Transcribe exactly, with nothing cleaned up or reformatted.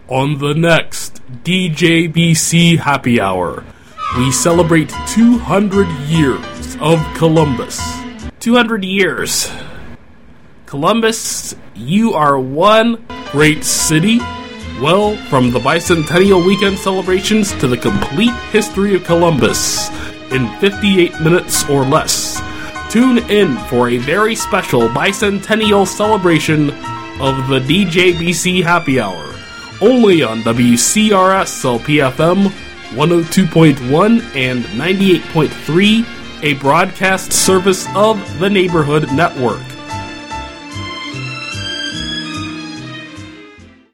On the next D J B C Happy Hour, we celebrate two hundred years of Columbus. two hundred years. Columbus, you are one great city. Well, from the Bicentennial Weekend celebrations to the complete history of Columbus in fifty-eight minutes or less. Tune in for a very special bicentennial celebration of the D J B C Happy Hour, only on W C R S L P F M one oh two point one and ninety-eight point three, a broadcast service of the Neighborhood Network.